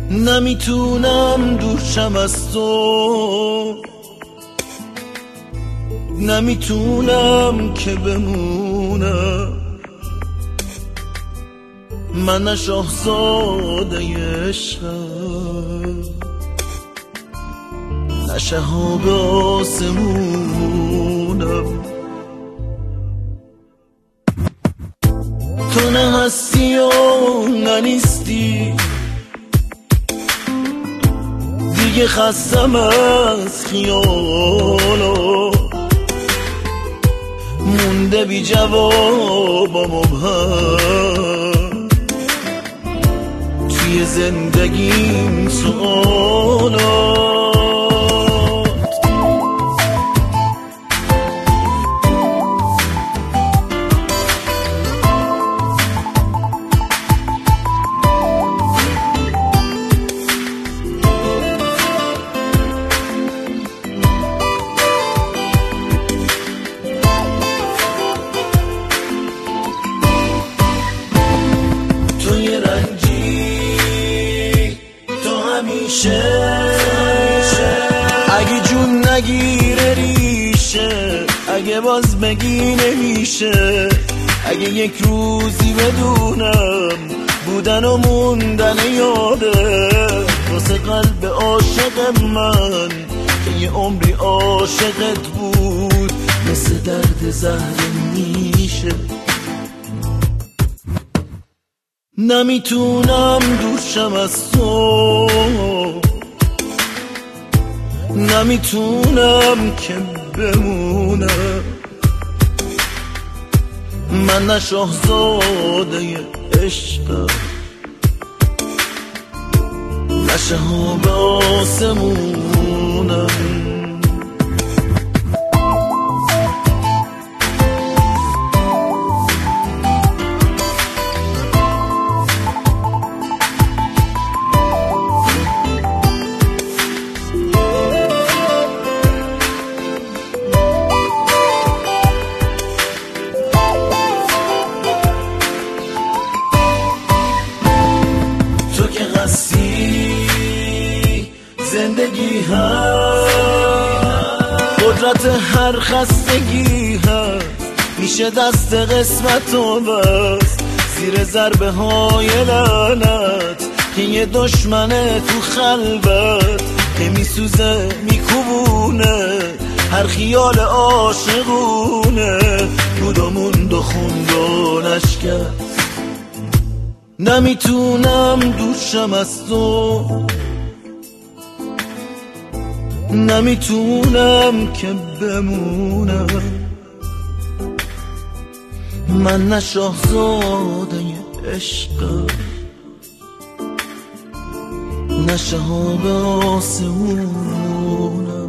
نمیتونم دور شم از تو، نمیتونم که بمونم. من نه شاهزاده عشقم، نه شهاب آسمونم. تو نه هستی و نه نیستی، دیگه خستم از خیالا. مونده بی جواب و مبهم توی زندگیم سوالات. اگه جون نگیره ریشه، اگه باز بگی نمیشه، اگه یک روزی بدونم بودن و موندن یاده واسه قلب عاشق من که یه عمری عاشقت بود، مثل درد زهر میشه. نمیتونم دور شم از تو، نمیتونم که بمونم. من نه شاهزاده عشقم، نه شهاب آسمونم. زندگی هست، قدرت هر خستگی هست، میشه دست قسمت و بست زیر ضربه های لعنت که یه دشمنه تو خلبت که میسوزه میکوبونه هر خیال عاشقونه. بود و موند و خوند و نشکست. نمیتونم دور شم از تو، نمیتونم که بمونم. من نه شاهزاده عشقم، نه شهاب آسمونم.